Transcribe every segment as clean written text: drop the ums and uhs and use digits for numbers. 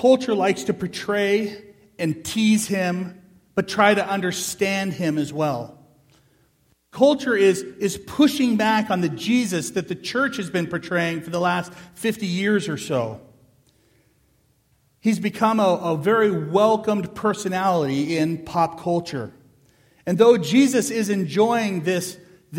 culture likes to portray and tease him, but try to understand him as well. Culture is pushing back on the Jesus that the church has been portraying for the last 50 years or so. He's become a very welcomed personality in pop culture. And though Jesus is enjoying this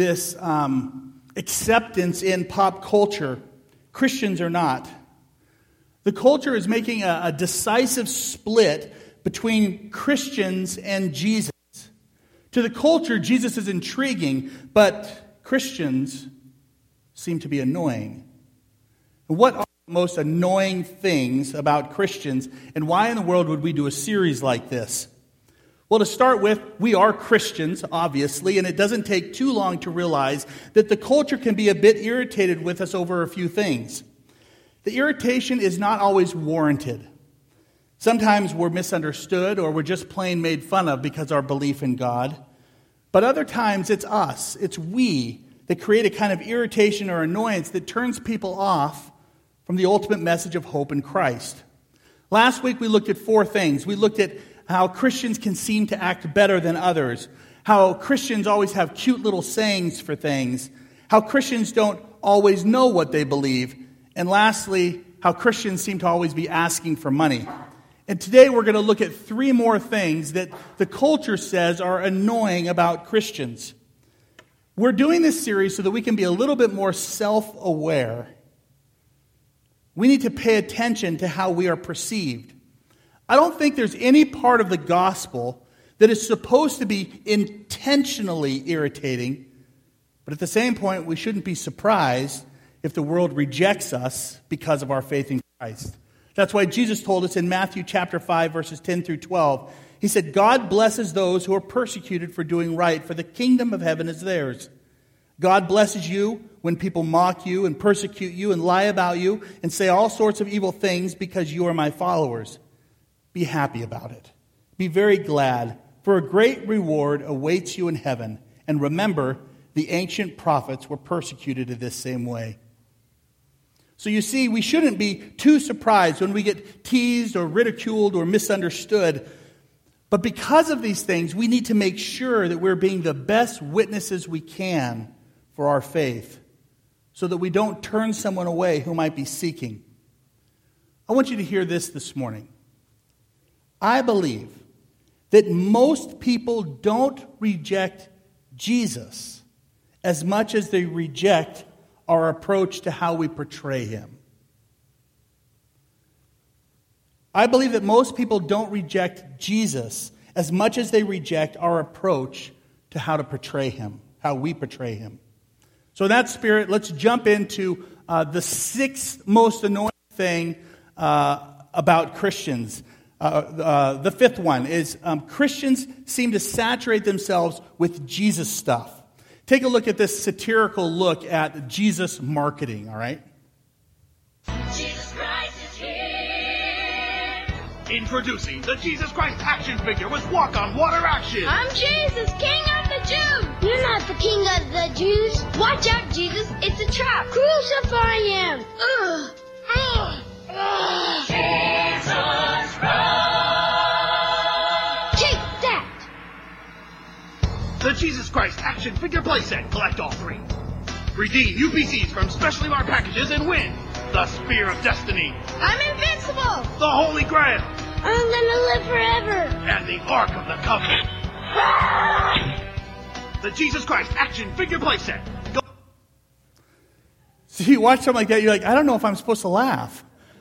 acceptance in pop culture, Christians are not. The culture is making a decisive split between Christians and Jesus. To the culture, Jesus is intriguing, but Christians seem to be annoying. What are the most annoying things about Christians, and why in the world would we do a series like this? Well, to start with, we are Christians, obviously, and it doesn't take too long to realize that the culture can be a bit irritated with us over a few things. The irritation is not always warranted. Sometimes we're misunderstood or we're just plain made fun of because of our belief in God. But other times it's us, it's we that create a kind of irritation or annoyance that turns people off from the ultimate message of hope in Christ. Last week we looked at 4 things. We looked at how Christians can seem to act better than others, how Christians always have cute little sayings for things, how Christians don't always know what they believe, and lastly, how Christians seem to always be asking for money. And today we're going to look at 3 more things that the culture says are annoying about Christians. We're doing this series so that we can be a little bit more self-aware. We need to pay attention to how we are perceived. I don't think there's any part of the gospel that is supposed to be intentionally irritating, but at the same point, we shouldn't be surprised if the world rejects us because of our faith in Christ. That's why Jesus told us in Matthew chapter 5, verses 10 through 12, he said, God blesses those who are persecuted for doing right, for the kingdom of heaven is theirs. God blesses you when people mock you and persecute you and lie about you and say all sorts of evil things because you are my followers. Be happy about it. Be very glad, for a great reward awaits you in heaven. And remember, the ancient prophets were persecuted in this same way. So you see, we shouldn't be too surprised when we get teased or ridiculed or misunderstood. But because of these things, we need to make sure that we're being the best witnesses we can for our faith, so that we don't turn someone away who might be seeking. I want you to hear this morning. I believe that most people don't reject Jesus as much as they reject our approach to how we portray him. I believe that most people don't reject Jesus as much as they reject our approach to how to portray him, how we portray him. So in that spirit, let's jump into the 6th most annoying thing about Christians. The 5th one is Christians seem to saturate themselves with Jesus stuff. Take a look at this satirical look at Jesus marketing, all right? Jesus Christ is here. Introducing the Jesus Christ action figure with walk-on water action. I'm Jesus, King of the Jews. You're not the King of the Jews. Watch out, Jesus. It's a trap. Crucify him. Ugh. Ugh. Ugh. Jesus Christ. Take that. The Jesus Christ action figure playset. Collect all 3. Redeem UPCs from specially marked packages and win the Spear of Destiny, I'm invincible. the Holy Grail, I'm gonna live forever. and the Ark of the Covenant. The Jesus Christ action figure playset. Go. So you watch something like that, you're like, I don't know if I'm supposed to laugh.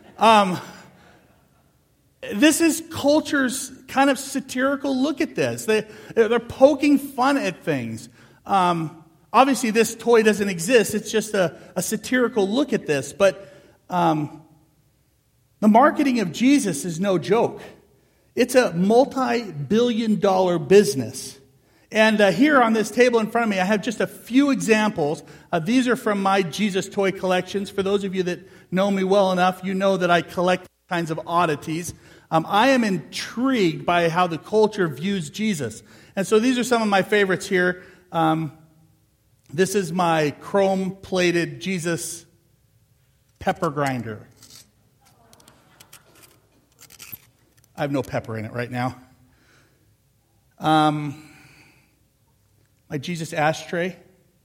This is culture's kind of satirical look at this. They're poking fun at things. Obviously, this toy doesn't exist. It's just a satirical look at this. But the marketing of Jesus is no joke. It's a multi-billion-dollar business. And here on this table in front of me, I have just a few examples. These are from my Jesus toy collections. For those of you that know me well enough, you know that I collect kinds of oddities. I am intrigued by how the culture views Jesus. And so these are some of my favorites here. This is my chrome-plated Jesus pepper grinder. I have no pepper in it right now. My Jesus ashtray.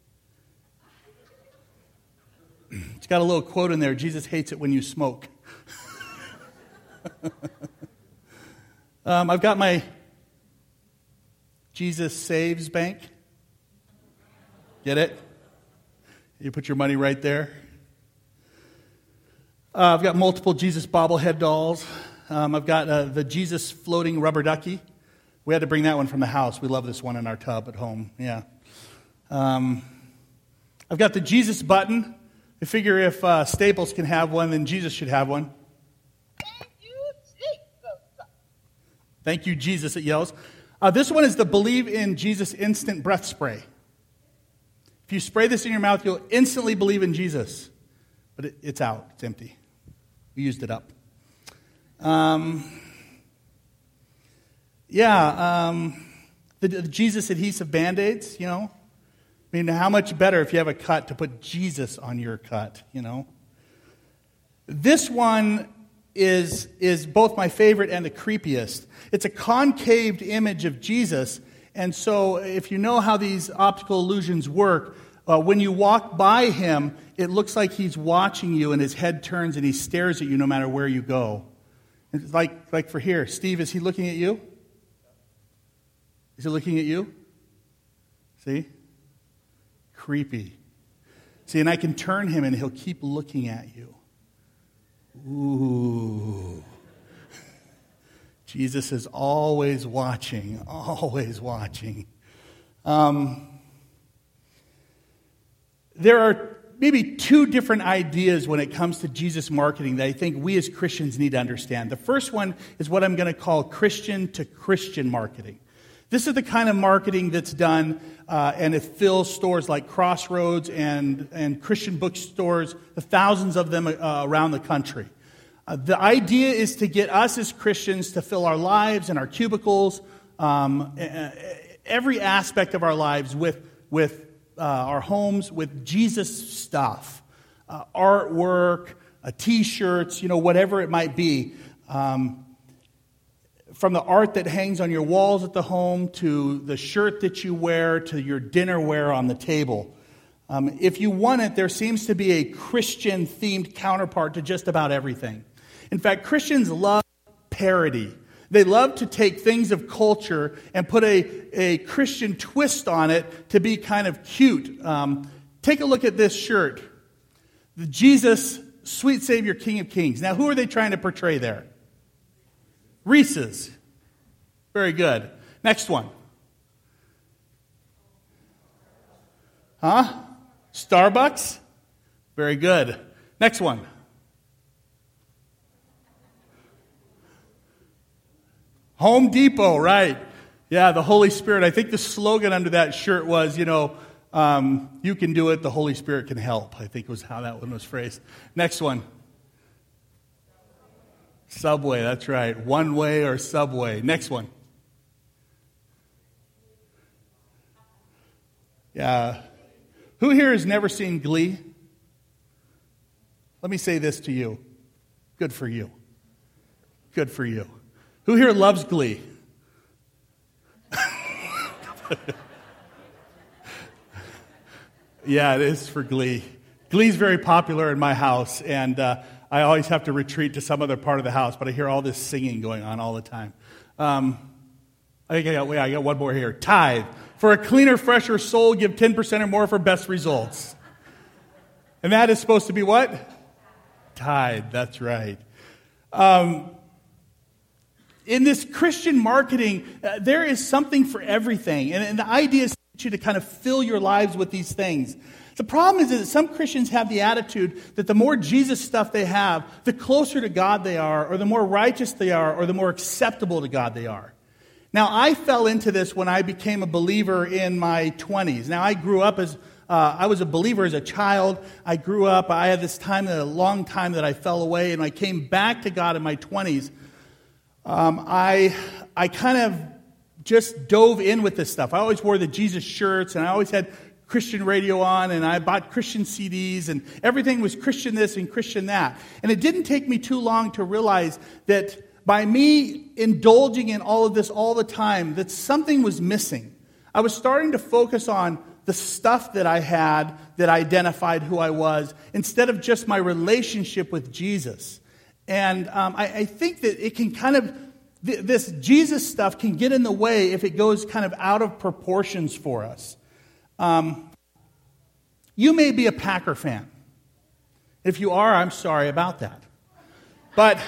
It's got a little quote in there, Jesus hates it when you smoke. I've got my Jesus Saves Bank. Get it? You put your money right there. I've got multiple Jesus bobblehead dolls. I've got the Jesus floating rubber ducky. We had to bring that one from the house. We love this one in our tub at home. Yeah. I've got the Jesus button. I figure if Staples can have one, then Jesus should have one. Thank you, Jesus, it yells. This one is the Believe in Jesus instant breath spray. If you spray this in your mouth, you'll instantly believe in Jesus. But it's out. It's empty. We used it up. The Jesus adhesive Band-Aids, you know. I mean, how much better if you have a cut to put Jesus on your cut, you know. This one is both my favorite and the creepiest. It's a concaved image of Jesus, and so if you know how these optical illusions work, when you walk by him, it looks like he's watching you, and his head turns and he stares at you no matter where you go. It's like for here, Steve, is he looking at you? Is he looking at you? See? Creepy. See, and I can turn him and he'll keep looking at you. Ooh. Jesus is always watching, always watching. There are maybe two different ideas when it comes to Jesus marketing that I think we as Christians need to understand. The first one is what I'm going to call Christian to Christian marketing. This is the kind of marketing that's done, and it fills stores like Crossroads and Christian bookstores, the thousands of them around the country. The idea is to get us as Christians to fill our lives and our cubicles, every aspect of our lives with our homes, with Jesus stuff, artwork, T-shirts, you know, whatever it might be. From the art that hangs on your walls at the home to the shirt that you wear to your dinnerware on the table. If you want it, there seems to be a Christian-themed counterpart to just about everything. In fact, Christians love parody. They love to take things of culture and put a Christian twist on it to be kind of cute. Take a look at this shirt. The Jesus, Sweet Savior, King of Kings. Now, who are they trying to portray there? Reese's. Very good. Next one. Huh? Starbucks? Very good. Next one. Home Depot, right. Yeah, the Holy Spirit. I think the slogan under that shirt was, you know, you can do it, the Holy Spirit can help. I think was how that one was phrased. Next one. Subway, that's right. One Way or Subway. Next one. Yeah. Who here has never seen Glee? Let me say this to you. Good for you. Good for you. Who here loves Glee? Yeah, it is for Glee. Glee's very popular in my house, and I always have to retreat to some other part of the house, but I hear all this singing going on all the time. I think I got one more here. Tithe. For a cleaner, fresher soul, give 10% or more for best results. And that is supposed to be what? Tithe, that's right. In this Christian marketing, there is something for everything. And the idea is to kind of fill your lives with these things. The problem is that some Christians have the attitude that the more Jesus stuff they have, the closer to God they are, or the more righteous they are, or the more acceptable to God they are. Now, I fell into this when I became a believer in my 20s. Now, I grew up as, I was a believer as a child. I grew up, I had this time, a long time that I fell away, and I came back to God in my 20s. I kind of just dove in with this stuff. I always wore the Jesus shirts, and I always had Christian radio on, and I bought Christian CDs, and everything was Christian this and Christian that. And it didn't take me too long to realize that by me indulging in all of this all the time, that something was missing. I was starting to focus on the stuff that I had that identified who I was, instead of just my relationship with Jesus. And I think that it can kind of, this Jesus stuff can get in the way if it goes kind of out of proportions for us. You may be a Packer fan. If you are, I'm sorry about that. But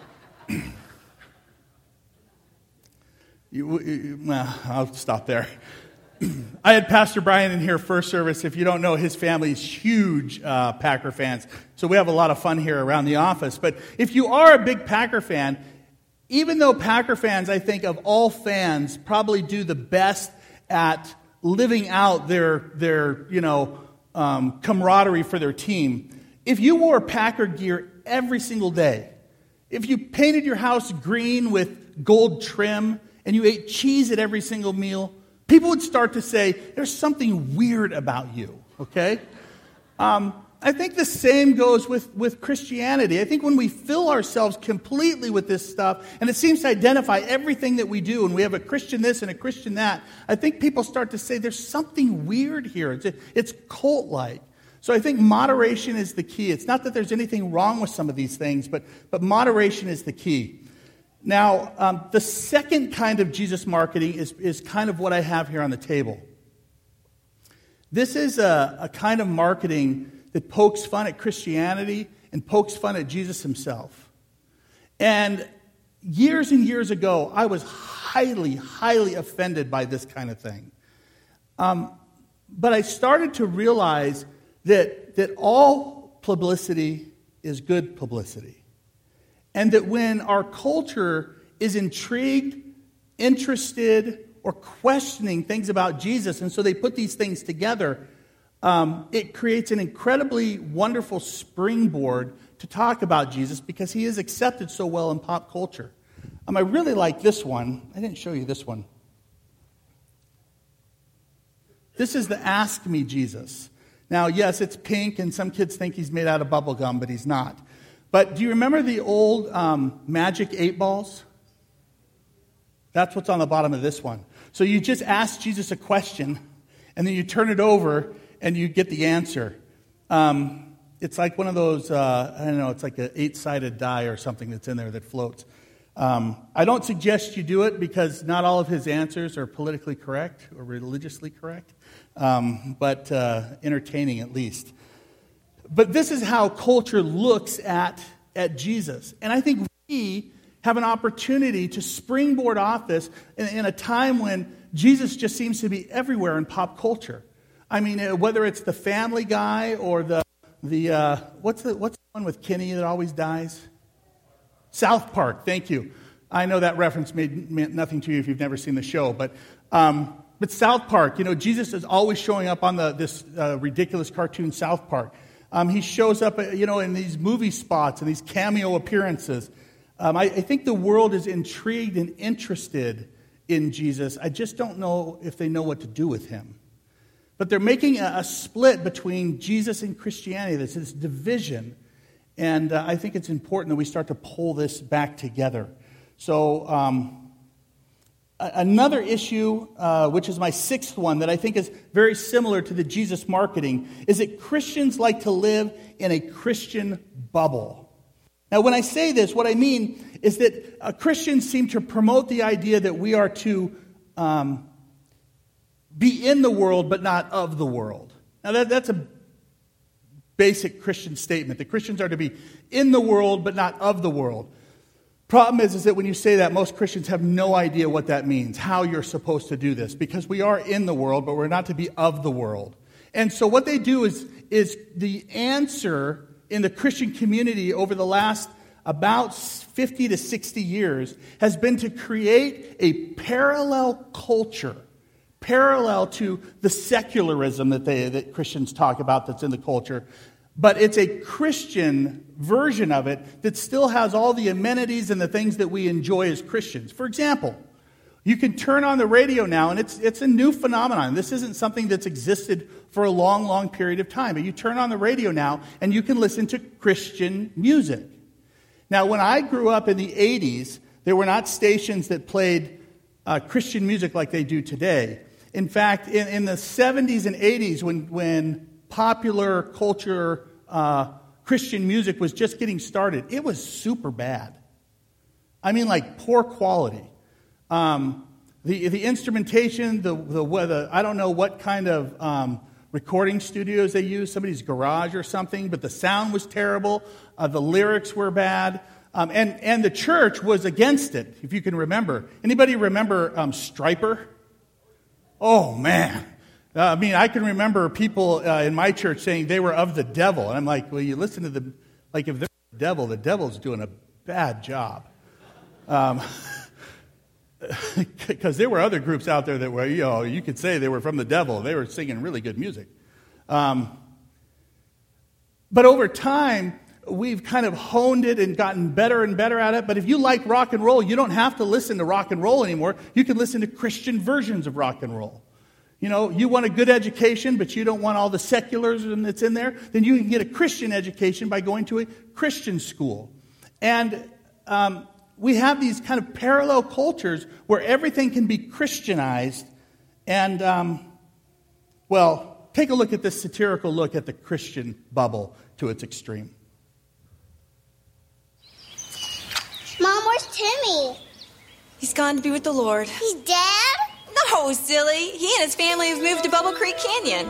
well, I'll stop there. I had Pastor Brian in here first service. If you don't know, his family is huge Packer fans. So we have a lot of fun here around the office. But if you are a big Packer fan, even though Packer fans, I think of all fans, probably do the best at living out their camaraderie for their team, if you wore Packer gear every single day, if you painted your house green with gold trim, and you ate cheese at every single meal, people would start to say, there's something weird about you, okay? I think the same goes with Christianity. I think when we fill ourselves completely with this stuff, and it seems to identify everything that we do, and we have a Christian this and a Christian that, I think people start to say, there's something weird here. It's cult-like. So I think moderation is the key. It's not that there's anything wrong with some of these things, but moderation is the key. Now, the second kind of Jesus marketing is kind of what I have here on the table. This is a kind of marketing that pokes fun at Christianity and pokes fun at Jesus himself. And years ago, I was highly, highly offended by this kind of thing. But I started to realize that all publicity is good publicity. And that when our culture is intrigued, interested, or questioning things about Jesus, and so they put these things together, it creates an incredibly wonderful springboard to talk about Jesus because he is accepted so well in pop culture. I really like this one. I didn't show you this one. This is the Ask Me Jesus. Now, yes, it's pink, and some kids think he's made out of bubble gum, but he's not. But do you remember the old Magic 8 balls? That's what's on the bottom of this one. So you just ask Jesus a question, and then you turn it over, and you get the answer. It's like one of those, it's like an 8-sided die or something that's in there that floats. I don't suggest you do it because not all of his answers are politically correct or religiously correct, but entertaining at least. But this is how culture looks at Jesus. And I think we have an opportunity to springboard off this in a time when Jesus just seems to be everywhere in pop culture. I mean, whether it's the Family Guy or the what's the one with Kenny that always dies? South Park, thank you. I know that reference meant nothing to you if you've never seen the show, but South Park, Jesus is always showing up on this ridiculous cartoon South Park. He shows up, in these movie spots and these cameo appearances. I think the world is intrigued and interested in Jesus. I just don't know if they know what to do with him. But they're making a split between Jesus and Christianity. There's this division. And I think it's important that we start to pull this back together. So another issue, which is my sixth one, that I think is very similar to the Jesus marketing, is that Christians like to live in a Christian bubble. Now, when I say this, what I mean is that Christians seem to promote the idea that we are to be in the world, but not of the world. Now, that's a basic Christian statement, that Christians are to be in the world, but not of the world. Problem is that when you say that, most Christians have no idea what that means, how you're supposed to do this, because we are in the world, but we're not to be of the world. And so what they do is the answer in the Christian community over the last about 50 to 60 years has been to create a parallel culture, parallel to the secularism that Christians talk about that's in the culture. But it's a Christian version of it that still has all the amenities and the things that we enjoy as Christians. For example, you can turn on the radio now, and it's a new phenomenon. This isn't something that's existed for a long, long period of time. But you turn on the radio now, and you can listen to Christian music. Now, when I grew up in the 80s, They were not stations that played Christian music like they do today. In fact, in the 70s and 80s, when popular culture Christian music was just getting started, it was super bad. I mean, like poor quality. The instrumentation, the I don't know what kind of recording studios they used, somebody's garage or something, but the sound was terrible. The lyrics were bad. And the church was against it, if you can remember. Anybody remember Stryper? Oh, man. I can remember people in my church saying they were of the devil. And I'm like, well, you listen to if they're the devil's doing a bad job. Because there were other groups out there that were, you could say they were from the devil. They were singing really good music. But over time, we've kind of honed it and gotten better and better at it. But if you like rock and roll, you don't have to listen to rock and roll anymore. You can listen to Christian versions of rock and roll. You want a good education, but you don't want all the secularism that's in there, then you can get a Christian education by going to a Christian school. And we have these kind of parallel cultures where everything can be Christianized. And, take a look at this satirical look at the Christian bubble to its extreme. Mom, where's Timmy? He's gone to be with the Lord. He's dead? No, silly. He and his family have moved to Bubble Creek Canyon.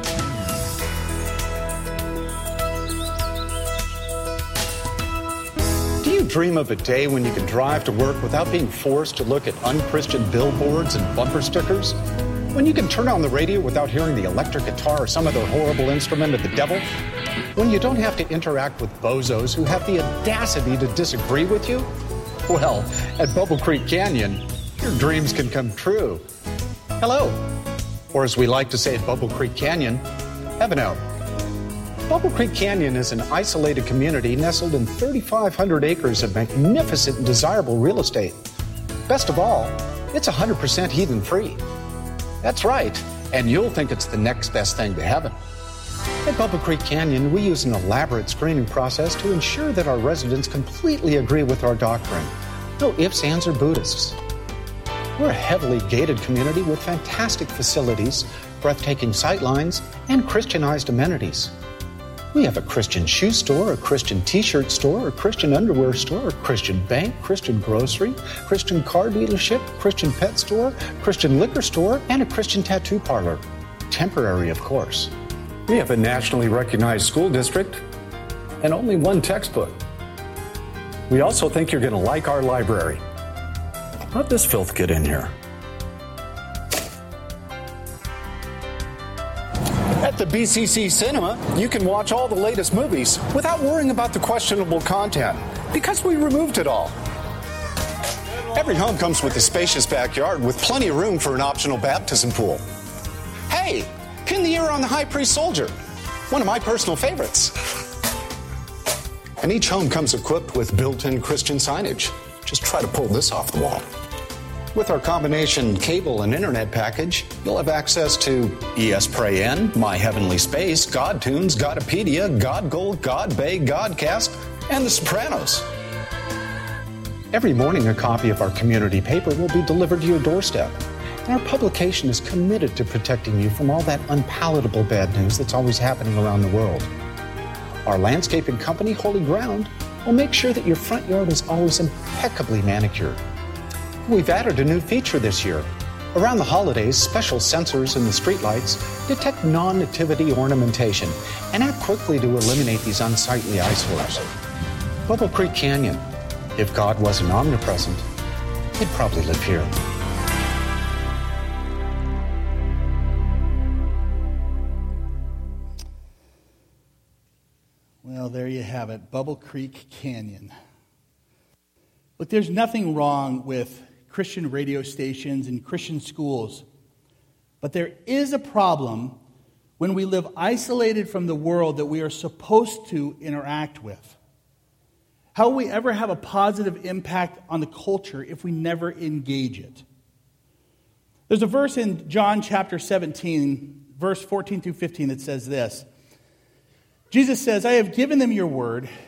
Do you dream of a day when you can drive to work without being forced to look at unchristian billboards and bumper stickers? When you can turn on the radio without hearing the electric guitar or some other horrible instrument of the devil? When you don't have to interact with bozos who have the audacity to disagree with you? Well, at Bubble Creek Canyon, your dreams can come true. Hello. Or as we like to say at Bubble Creek Canyon, heaven out. Bubble Creek Canyon is an isolated community nestled in 3,500 acres of magnificent and desirable real estate. Best of all, it's 100% heathen-free. That's right, and you'll think it's the next best thing to heaven. At Bubble Creek Canyon, we use an elaborate screening process to ensure that our residents completely agree with our doctrine. No ifs, ands, or Buddhists. We're a heavily gated community with fantastic facilities, breathtaking sightlines, and Christianized amenities. We have a Christian shoe store, a Christian t-shirt store, a Christian underwear store, a Christian bank, Christian grocery, Christian car dealership, Christian pet store, Christian liquor store, and a Christian tattoo parlor. Temporary, of course. We have a nationally recognized school district and only one textbook. We also think you're going to like our library. How'd this filth get in here? At the BCC Cinema, you can watch all the latest movies without worrying about the questionable content, because we removed it all. Every home comes with a spacious backyard with plenty of room for an optional baptism pool. Hey, pin the ear on the high priest soldier, one of my personal favorites. And each home comes equipped with built-in Christian signage. Just try to pull this off the wall. With our combination cable and internet package, you'll have access to ESPN, My Heavenly Space, GodTunes, Godopedia, GodGold, GodBay, Godcast, and The Sopranos. Every morning, a copy of our community paper will be delivered to your doorstep. And our publication is committed to protecting you from all that unpalatable bad news that's always happening around the world. Our landscaping company, Holy Ground, will make sure that your front yard is always impeccably manicured. We've added a new feature this year. Around the holidays, special sensors in the streetlights detect non-nativity ornamentation and act quickly to eliminate these unsightly eyesores. Bubble Creek Canyon. If God wasn't omnipresent, he'd probably live here. Well, there you have it, Bubble Creek Canyon. Look, there's nothing wrong with Christian radio stations and Christian schools, but there is a problem when we live isolated from the world that we are supposed to interact with. How will we ever have a positive impact on the culture if we never engage it? There's a verse in John chapter 17, verse 14 through 15 that says this. Jesus says, I have given them your word,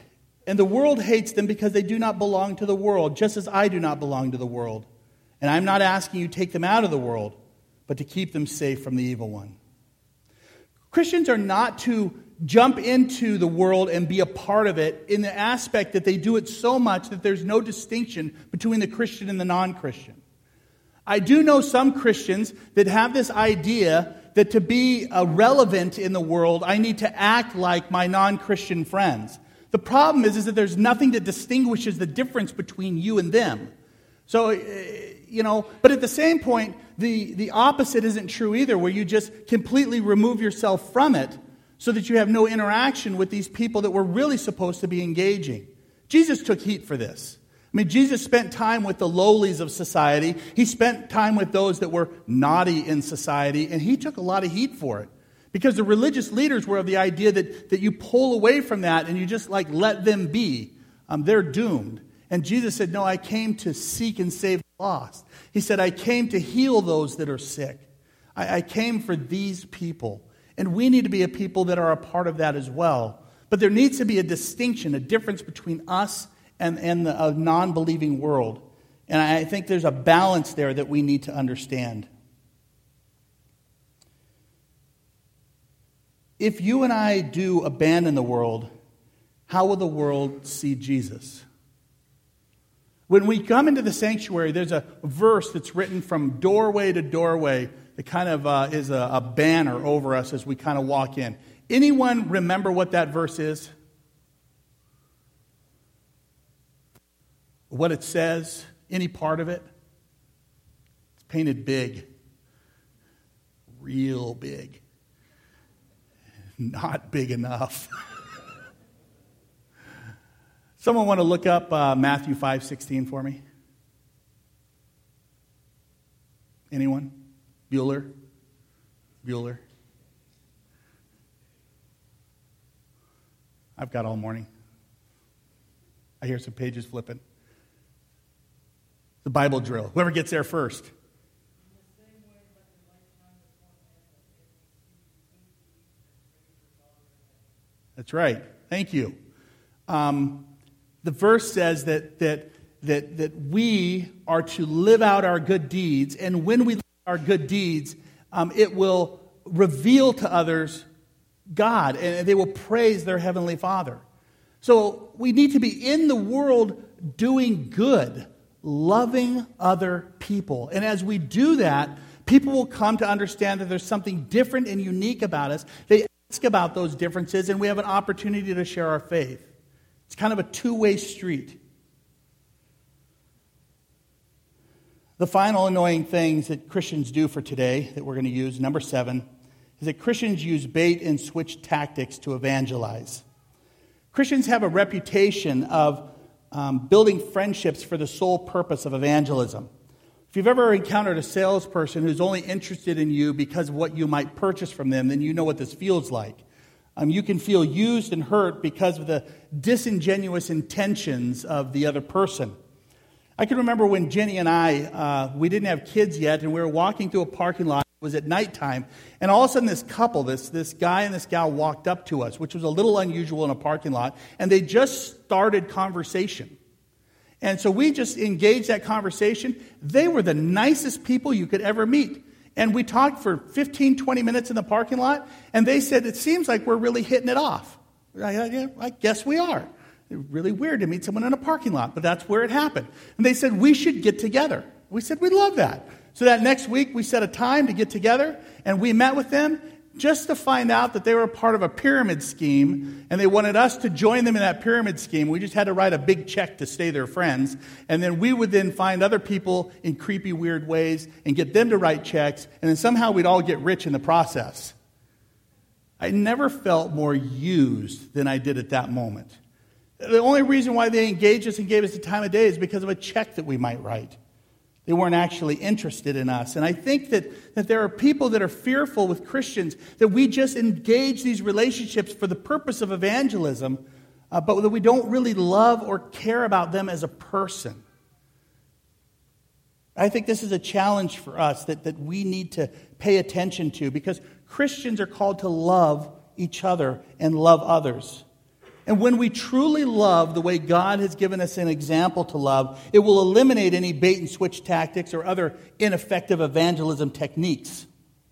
And the world hates them because they do not belong to the world, just as I do not belong to the world. And I'm not asking you to take them out of the world, but to keep them safe from the evil one. Christians are not to jump into the world and be a part of it in the aspect that they do it so much that there's no distinction between the Christian and the non-Christian. I do know some Christians that have this idea that to be relevant in the world, I need to act like my non-Christian friends. The problem is that there's nothing that distinguishes the difference between you and them. So, but at the same point, the opposite isn't true either, where you just completely remove yourself from it so that you have no interaction with these people that we're really supposed to be engaging. Jesus took heat for this. I mean, Jesus spent time with the lowlies of society. He spent time with those that were naughty in society, and he took a lot of heat for it. Because the religious leaders were of the idea that you pull away from that and you just let them be. They're doomed. And Jesus said, no, I came to seek and save the lost. He said, I came to heal those that are sick. I came for these people. And we need to be a people that are a part of that as well. But there needs to be a distinction, a difference between us and a non-believing world. And I think there's a balance there that we need to understand. If you and I do abandon the world, how will the world see Jesus? When we come into the sanctuary, there's a verse that's written from doorway to doorway that kind of is a banner over us as we kind of walk in. Anyone remember what that verse is? What it says? Any part of it? It's painted big. Real big. Not big enough. Someone want to look up Matthew 5:16 for me? Anyone? Bueller? I've got all morning. I hear some pages flipping. The Bible drill. Whoever gets there first. That's right. Thank you. The verse says that we are to live out our good deeds, and when we live our good deeds, it will reveal to others God, and they will praise their Heavenly Father. So we need to be in the world doing good, loving other people. And as we do that, people will come to understand that there's something different and unique about us. They ask about those differences, and we have an opportunity to share our faith. It's kind of a two-way street. The final annoying things that Christians do for today that we're going to use, number 7, is that Christians use bait and switch tactics to evangelize. Christians have a reputation of building friendships for the sole purpose of evangelism. If you've ever encountered a salesperson who's only interested in you because of what you might purchase from them, then you know what this feels like. You can feel used and hurt because of the disingenuous intentions of the other person. I can remember when Jenny and I, we didn't have kids yet, and we were walking through a parking lot. It was at nighttime, and all of a sudden this couple, this guy and this gal walked up to us, which was a little unusual in a parking lot, and they just started conversation. And so we just engaged that conversation. They were the nicest people you could ever meet. And we talked for 15, 20 minutes in the parking lot, and they said, it seems like we're really hitting it off. I guess we are. It's really weird to meet someone in a parking lot, but that's where it happened. And they said, we should get together. We said, we'd love that. So that next week, we set a time to get together, and we met with them just to find out that they were part of a pyramid scheme, and they wanted us to join them in that pyramid scheme. We just had to write a big check to stay their friends, and then we would then find other people in creepy, weird ways and get them to write checks, and then somehow we'd all get rich in the process. I never felt more used than I did at that moment. The only reason why they engaged us and gave us the time of day is because of a check that we might write. They weren't actually interested in us. And I think that there are people that are fearful with Christians that we just engage these relationships for the purpose of evangelism, but that we don't really love or care about them as a person. I think this is a challenge for us that we need to pay attention to, because Christians are called to love each other and love others. And when we truly love the way God has given us an example to love, it will eliminate any bait-and-switch tactics or other ineffective evangelism techniques.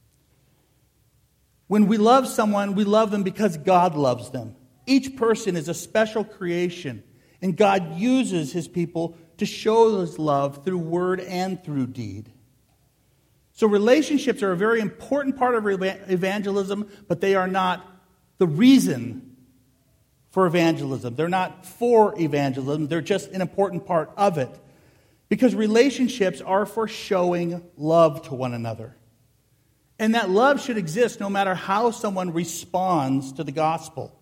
When we love someone, we love them because God loves them. Each person is a special creation, and God uses his people to show his love through word and through deed. So relationships are a very important part of evangelism, but they are not the reason for evangelism. They're not for evangelism. They're just an important part of it. Because relationships are for showing love to one another. And that love should exist no matter how someone responds to the gospel.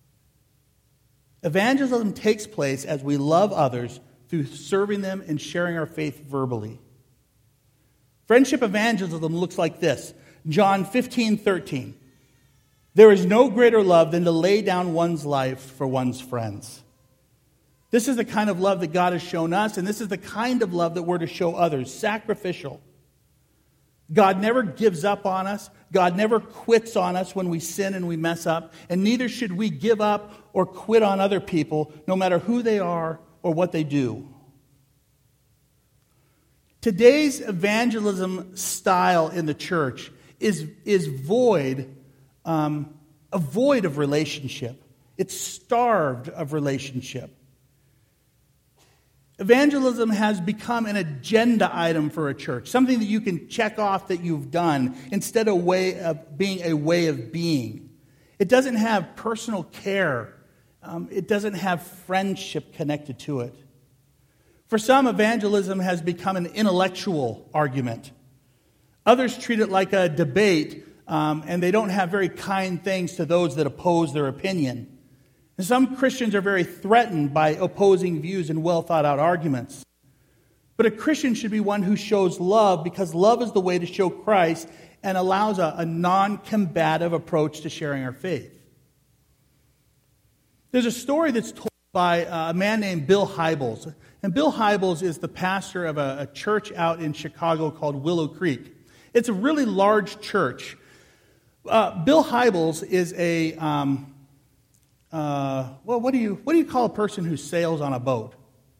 Evangelism takes place as we love others through serving them and sharing our faith verbally. Friendship evangelism looks like this. John 15:13. There is no greater love than to lay down one's life for one's friends. This is the kind of love that God has shown us, and this is the kind of love that we're to show others, sacrificial. God never gives up on us. God never quits on us when we sin and we mess up, and neither should we give up or quit on other people, no matter who they are or what they do. Today's evangelism style in the church is void of relationship. It's starved of relationship. Evangelism has become an agenda item for a church, something that you can check off that you've done instead of being a way of being. It doesn't have personal care. It doesn't have friendship connected to it. For some, evangelism has become an intellectual argument. Others treat it like a debate, and they don't have very kind things to those that oppose their opinion. And some Christians are very threatened by opposing views and well-thought-out arguments. But a Christian should be one who shows love, because love is the way to show Christ and allows a non-combative approach to sharing our faith. There's a story that's told by a man named Bill Hybels. And Bill Hybels is the pastor of a church out in Chicago called Willow Creek. It's a really large church. Bill Hybels is a, what do you call a person who sails on a boat?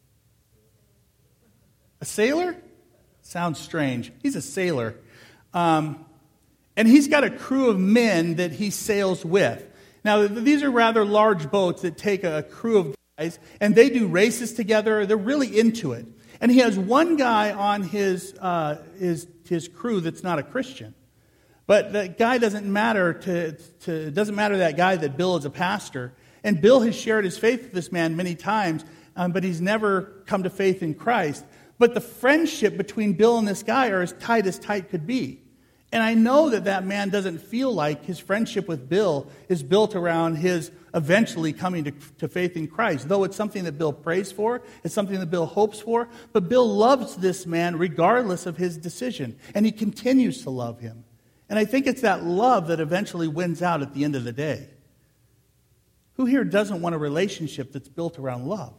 A sailor? Sounds strange. He's a sailor. And he's got a crew of men that he sails with. Now, these are rather large boats that take a crew of guys, and they do races together. They're really into it. And he has one guy on his crew that's not a Christian. But that guy doesn't matter doesn't matter to that guy that Bill is a pastor. And Bill has shared his faith with this man many times, but he's never come to faith in Christ. But the friendship between Bill and this guy are as tight could be. And I know that man doesn't feel like his friendship with Bill is built around his eventually coming to faith in Christ. Though it's something that Bill prays for, it's something that Bill hopes for, but Bill loves this man regardless of his decision. And he continues to love him. And I think it's that love that eventually wins out at the end of the day. Who here doesn't want a relationship that's built around love?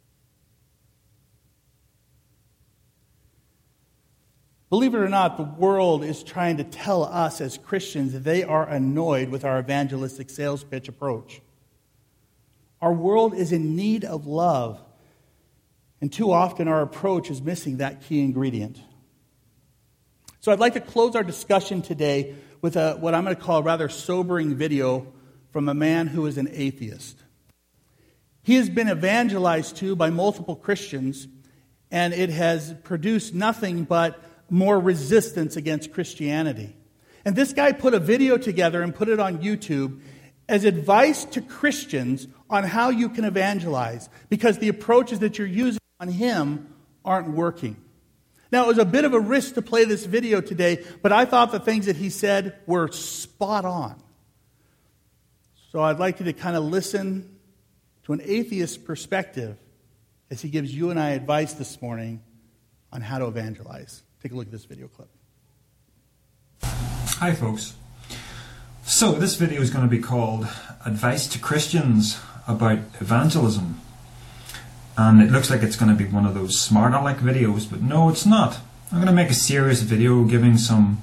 Believe it or not, the world is trying to tell us as Christians that they are annoyed with our evangelistic sales pitch approach. Our world is in need of love, and too often our approach is missing that key ingredient. So I'd like to close our discussion today with what I'm going to call a rather sobering video from a man who is an atheist. He has been evangelized to by multiple Christians, and it has produced nothing but more resistance against Christianity. And this guy put a video together and put it on YouTube as advice to Christians on how you can evangelize, because the approaches that you're using on him aren't working. Now, it was a bit of a risk to play this video today, but I thought the things that he said were spot on. So I'd like you to kind of listen to an atheist perspective as he gives you and I advice this morning on how to evangelize. Take a look at this video clip. Hi folks. So this video is going to be called Advice to Christians About Evangelism. And it looks like it's going to be one of those smart aleck videos, but no, it's not. I'm going to make a serious video giving some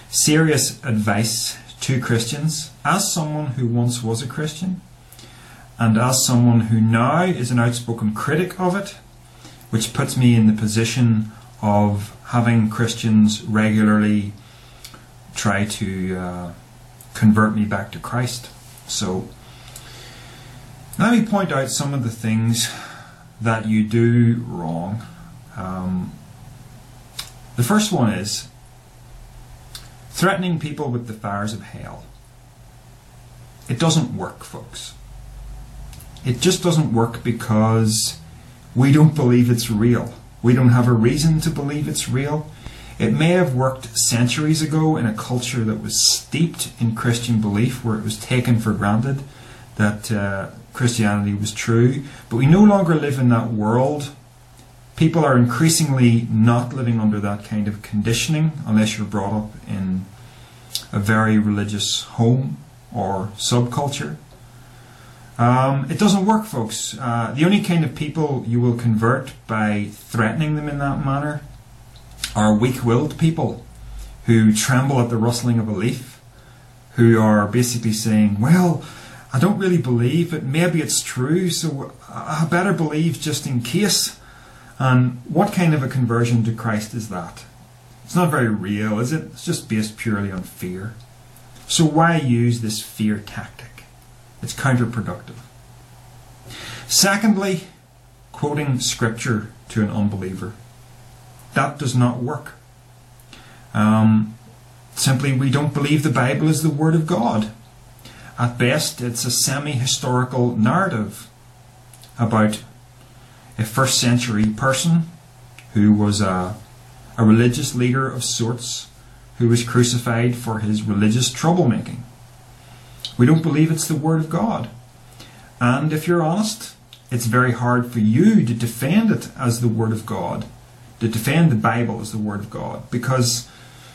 serious advice to Christians as someone who once was a Christian. and as someone who now is an outspoken critic of it, which puts me in the position of having Christians regularly try to convert me back to Christ. So let me point out some of the things that you do wrong. The first one is threatening people with the fires of hell. It doesn't work, folks. It just doesn't work because we don't believe it's real. We don't have a reason to believe it's real. It may have worked centuries ago in a culture that was steeped in Christian belief, where it was taken for granted that Christianity was true. But we no longer live in that world. People are increasingly not living under that kind of conditioning unless you're brought up in a very religious home or subculture. It doesn't work, folks. The only kind of people you will convert by threatening them in that manner are weak-willed people who tremble at the rustling of a leaf, who are basically saying, well, I don't really believe, but maybe it's true, so I better believe just in case. And what kind of a conversion to Christ is that? It's not very real, is it? It's just based purely on fear. So why use this fear tactic? It's counterproductive. Secondly, quoting scripture to an unbeliever. That does not work. Simply, we don't believe the Bible is the Word of God. At best, it's a semi-historical narrative about a first century person who was a religious leader of sorts, who was crucified for his religious troublemaking. We don't believe it's the Word of God. And if you're honest, it's very hard for you to defend it as the Word of God, to defend the Bible as the Word of God, because,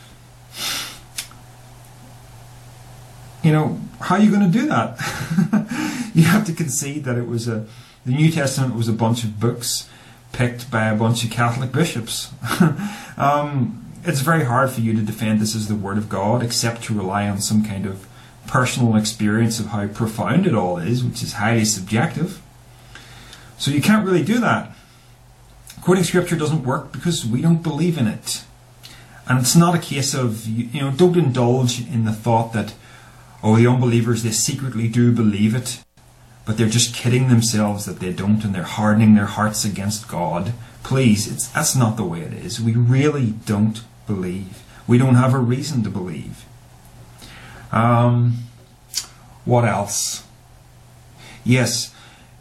how are you going to do that? You have to concede that the New Testament was a bunch of books picked by a bunch of Catholic bishops. It's very hard for you to defend this as the Word of God, except to rely on some kind of personal experience of how profound it all is, which is highly subjective. So you can't really do that. Quoting scripture doesn't work because we don't believe in it. And it's not a case of, don't indulge in the thought that, the unbelievers, they secretly do believe it, but they're just kidding themselves that they don't, and they're hardening their hearts against God. Please, that's not the way it is. We really don't believe. We don't have a reason to believe. What else? Yes.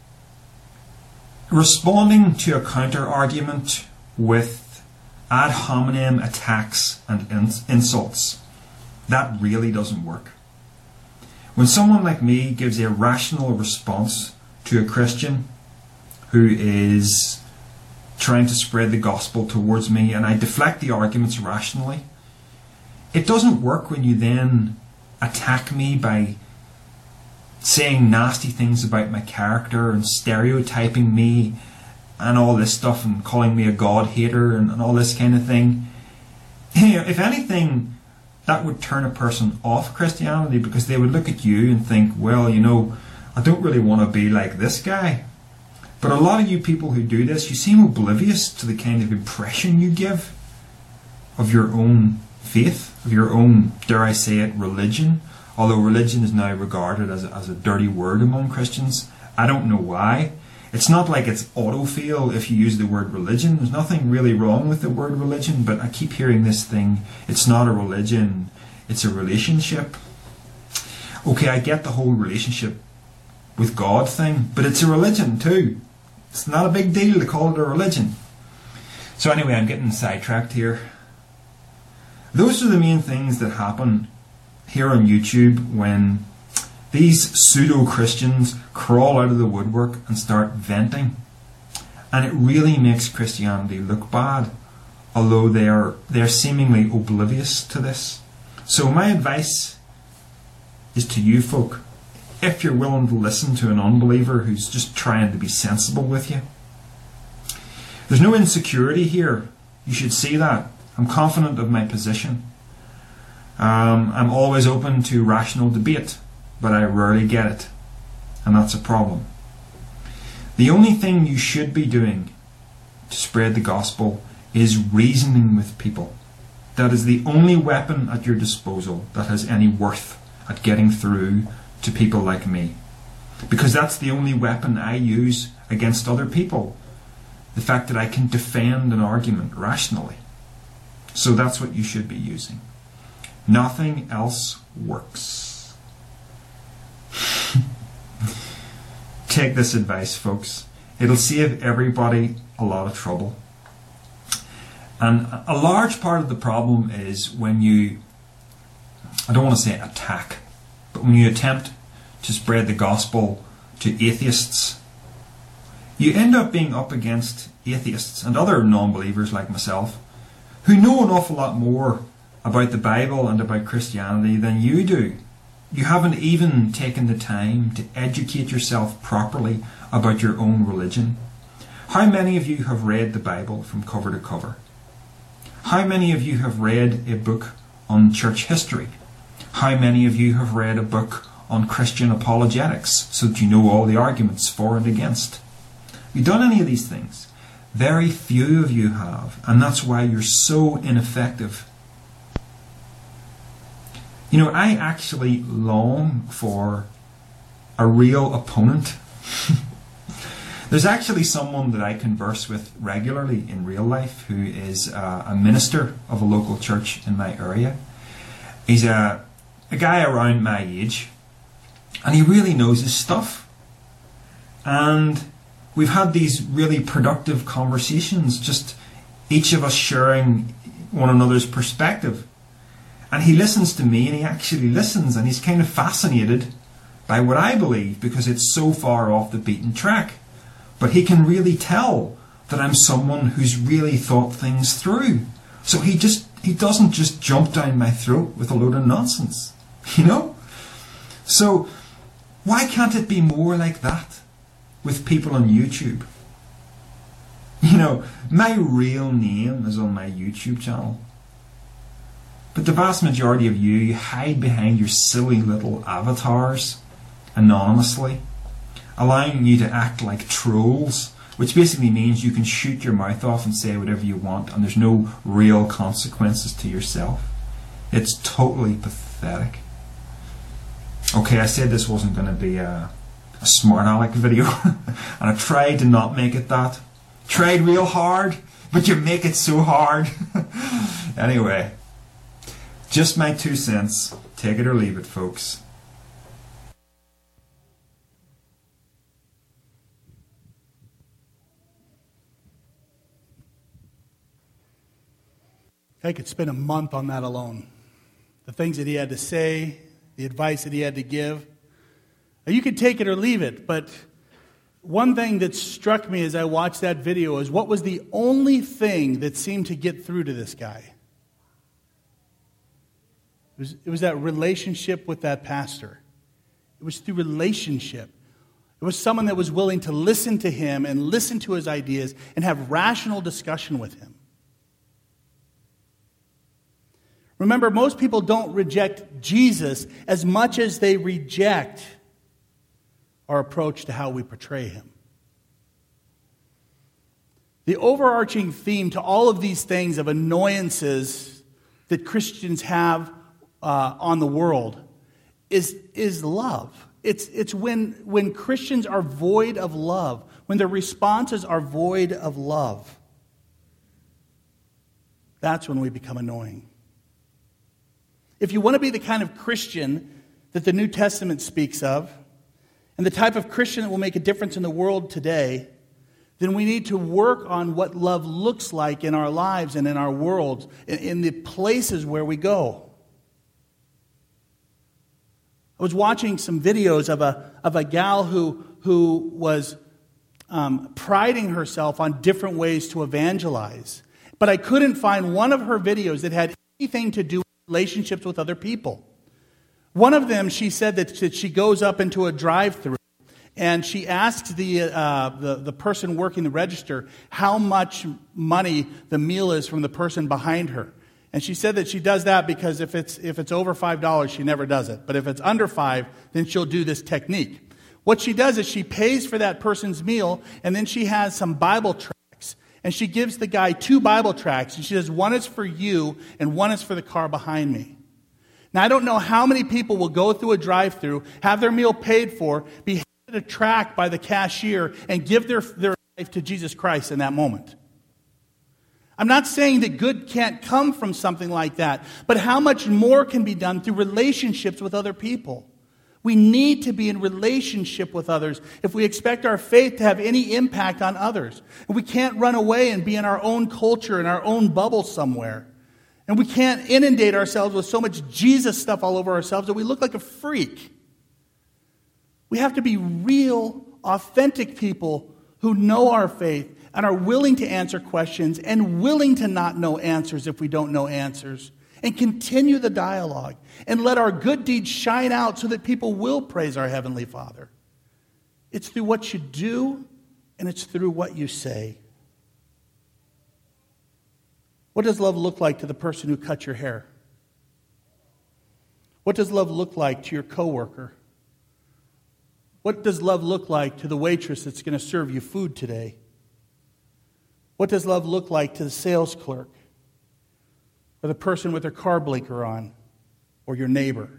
Responding to a counter-argument with ad hominem attacks and insults. That really doesn't work. When someone like me gives a rational response to a Christian who is trying to spread the gospel towards me, and I deflect the arguments rationally, it doesn't work when you then attack me by saying nasty things about my character and stereotyping me and all this stuff and calling me a God hater and all this kind of thing. If anything, that would turn a person off Christianity, because they would look at you and think, well, I don't really want to be like this guy. But a lot of you people who do this, you seem oblivious to the kind of impression you give of your own faith, of your own, dare I say it, religion. Although religion is now regarded as a dirty word among Christians. I don't know why. It's not like it's autofill if you use the word religion. There's nothing really wrong with the word religion, but I keep hearing this thing, it's not a religion, it's a relationship. Okay, I get the whole relationship with God thing, but it's a religion too. It's not a big deal to call it a religion. So anyway, I'm getting sidetracked here. Those are the main things that happen here on YouTube when these pseudo-Christians crawl out of the woodwork and start venting. And it really makes Christianity look bad, although they're seemingly oblivious to this. So my advice is to you folk, if you're willing to listen to an unbeliever who's just trying to be sensible with you. There's no insecurity here. You should see that. I'm confident of my position. I'm always open to rational debate, but I rarely get it. and that's a problem. The only thing you should be doing to spread the gospel is reasoning with people. That is the only weapon at your disposal that has any worth at getting through to people like me. Because that's the only weapon I use against other people. The fact that I can defend an argument rationally. So that's what you should be using. Nothing else works. Take this advice, folks. It'll save everybody a lot of trouble. And a large part of the problem is when you, I don't want to say attack, but when you attempt to spread the gospel to atheists, you end up being up against atheists and other non-believers like myself who know an awful lot more about the Bible and about Christianity than you do. You haven't even taken the time to educate yourself properly about your own religion. How many of you have read the Bible from cover to cover? How many of you have read a book on church history? How many of you have read a book on Christian apologetics so that you know all the arguments for and against? Have you done any of these things? Very few of you have, and that's why you're so ineffective. You know, I actually long for a real opponent. There's actually someone that I converse with regularly in real life who is a minister of a local church in my area. He's a guy around my age, and he really knows his stuff. And we've had these really productive conversations, just each of us sharing one another's perspective. And he listens to me, and he actually listens, and he's kind of fascinated by what I believe because it's so far off the beaten track. But he can really tell that I'm someone who's really thought things through. So he doesn't just jump down my throat with a load of nonsense, you know? So why can't it be more like that with people on YouTube? You know, my real name is on my YouTube channel. But the vast majority of you hide behind your silly little avatars anonymously, allowing you to act like trolls, which basically means you can shoot your mouth off and say whatever you want and there's no real consequences to yourself. It's totally pathetic. Okay, I said this wasn't going to be a smart aleck video, and I tried to not make it that. Tried real hard, but you make it so hard. Anyway, just my 2 cents. Take it or leave it, folks. I could spend a month on that alone. The things that he had to say, the advice that he had to give. You could take it or leave it, but one thing that struck me as I watched that video is what was the only thing that seemed to get through to this guy. It was that relationship with that pastor. It was through relationship. It was someone that was willing to listen to him and listen to his ideas and have rational discussion with him. Remember, most people don't reject Jesus as much as they reject our approach to how we portray him. The overarching theme to all of these things of annoyances that Christians have on the world is love. It's when Christians are void of love, when their responses are void of love. That's when we become annoying. If you want to be the kind of Christian that the New Testament speaks of, and the type of Christian that will make a difference in the world today, then we need to work on what love looks like in our lives and in our world, in the places where we go. I was watching some videos of a gal who was priding herself on different ways to evangelize. But I couldn't find one of her videos that had anything to do with relationships with other people. One of them, she said that she goes up into a drive-thru and she asks the person working the register how much money the meal is from the person behind her. And she said that she does that because if it's over $5, she never does it. But if it's under $5, then she'll do this technique. What she does is she pays for that person's meal, and then she has some Bible tracts. And she gives the guy 2 Bible tracts, and she says, one is for you, and one is for the car behind me. Now, I don't know how many people will go through a drive-thru, have their meal paid for, be handed a tract by the cashier, and give their life to Jesus Christ in that moment. I'm not saying that good can't come from something like that, but how much more can be done through relationships with other people? We need to be in relationship with others if we expect our faith to have any impact on others. And we can't run away and be in our own culture, in our own bubble somewhere. And we can't inundate ourselves with so much Jesus stuff all over ourselves that we look like a freak. We have to be real, authentic people who know our faith and are willing to answer questions and willing to not know answers if we don't know answers. And continue the dialogue and let our good deeds shine out so that people will praise our Heavenly Father. It's through what you do and it's through what you say. What does love look like to the person who cut your hair? What does love look like to your coworker? What does love look like to the waitress that's going to serve you food today? What does love look like to the sales clerk? Or the person with their car blinker on, or your neighbor?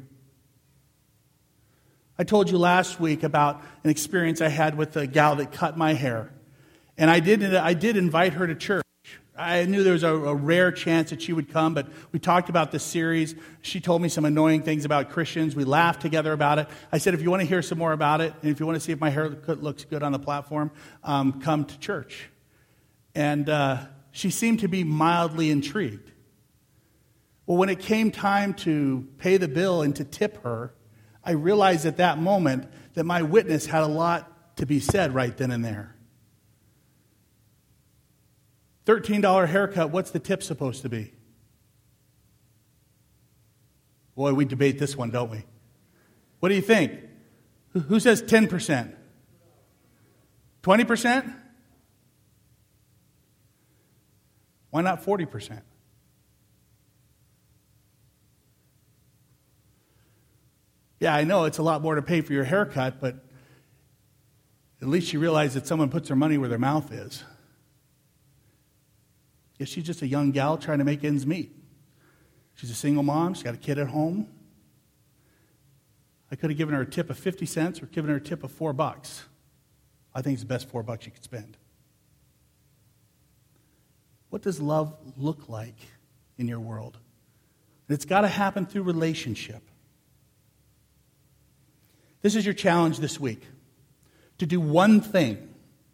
I told you last week about an experience I had with a gal that cut my hair. And I did invite her to church. I knew there was a rare chance that she would come, but we talked about this series. She told me some annoying things about Christians. We laughed together about it. I said, if you want to hear some more about it, and if you want to see if my hair looks good on the platform, come to church. And she seemed to be mildly intrigued. Well, when it came time to pay the bill and to tip her, I realized at that moment that my witness had a lot to be said right then and there. $13 haircut, what's the tip supposed to be? Boy, we debate this one, don't we? What do you think? Who says 10%? 20%? Why not 40%? Yeah, I know it's a lot more to pay for your haircut, but at least you realize that someone puts their money where their mouth is. Yeah, she's just a young gal trying to make ends meet. She's a single mom. She's got a kid at home. I could have given her a tip of 50 cents or given her a tip of $4. I think it's the best $4 you could spend. What does love look like in your world? And it's got to happen through relationship. This is your challenge this week, to do one thing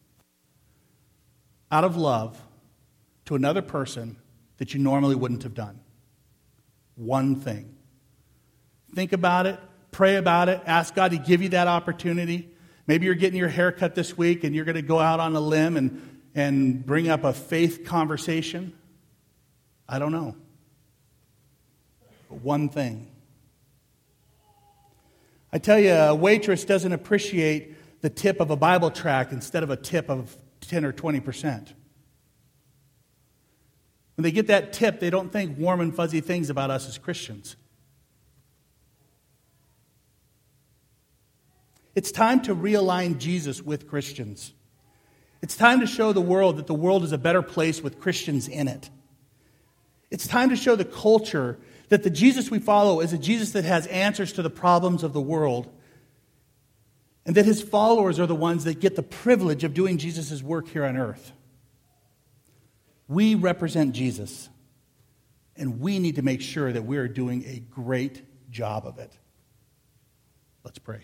out of love to another person that you normally wouldn't have done. One thing. Think about it, pray about it, ask God to give you that opportunity. Maybe you're getting your hair cut this week and you're going to go out on a limb and bring up a faith conversation. I don't know. But one thing. I tell you, a waitress doesn't appreciate the tip of a Bible tract instead of a tip of 10 or 20%. When they get that tip, they don't think warm and fuzzy things about us as Christians. It's time to realign Jesus with Christians. It's time to show the world that the world is a better place with Christians in it. It's time to show the culture that the Jesus we follow is a Jesus that has answers to the problems of the world, and that his followers are the ones that get the privilege of doing Jesus' work here on earth. We represent Jesus, and we need to make sure that we are doing a great job of it. Let's pray.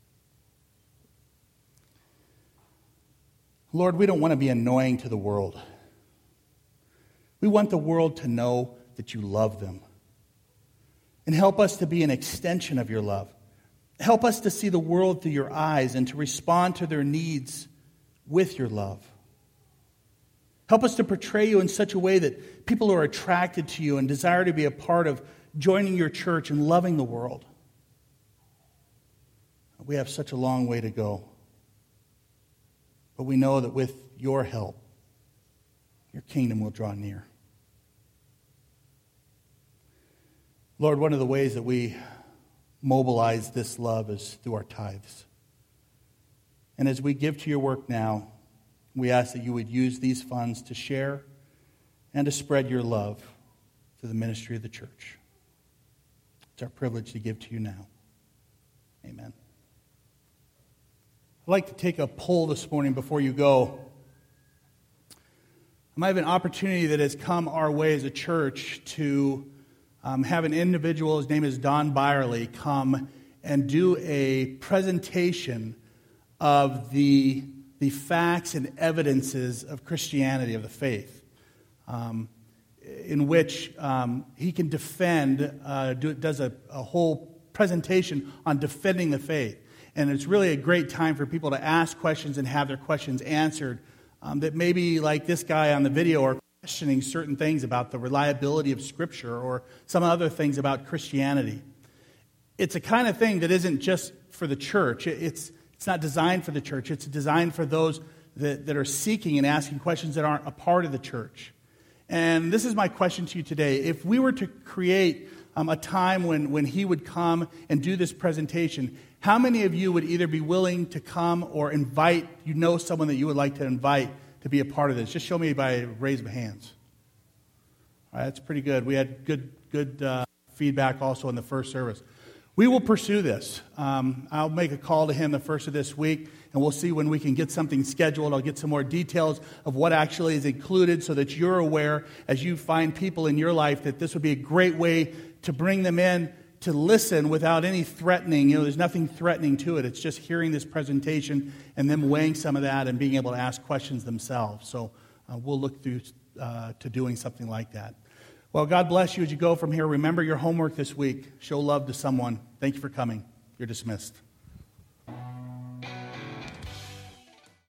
Lord, we don't want to be annoying to the world. We want the world to know that you love them. And help us to be an extension of your love. Help us to see the world through your eyes and to respond to their needs with your love. Help us to portray you in such a way that people are attracted to you and desire to be a part of joining your church and loving the world. We have such a long way to go. But we know that with your help, your kingdom will draw near. Lord, one of the ways that we mobilize this love is through our tithes. And as we give to your work now, we ask that you would use these funds to share and to spread your love to the ministry of the church. It's our privilege to give to you now. Amen. I'd like to take a poll this morning before you go. I might have an opportunity that has come our way as a church to have an individual, his name is Don Byerly, come and do a presentation of the facts and evidences of Christianity, of the faith, in which he can defend, does a whole presentation on defending the faith. And it's really a great time for people to ask questions and have their questions answered that maybe, like this guy on the video, are questioning certain things about the reliability of Scripture or some other things about Christianity. It's a kind of thing that isn't just for the church. It's not designed for the church. It's designed for those that are seeking and asking questions that aren't a part of the church. And this is my question to you today. If we were to create a time when he would come and do this presentation, how many of you would either be willing to come or invite, someone that you would like to invite to be a part of this? Just show me by a raise of hands. All right, that's pretty good. We had good feedback also in the first service. We will pursue this. I'll make a call to him the first of this week, and we'll see when we can get something scheduled. I'll get some more details of what actually is included so that you're aware as you find people in your life that this would be a great way to bring them in to listen without any threatening. There's nothing threatening to it. It's just hearing this presentation and them weighing some of that and being able to ask questions themselves. So we'll look through to doing something like that. Well, God bless you as you go from here. Remember your homework this week. Show love to someone. Thank you for coming. You're dismissed.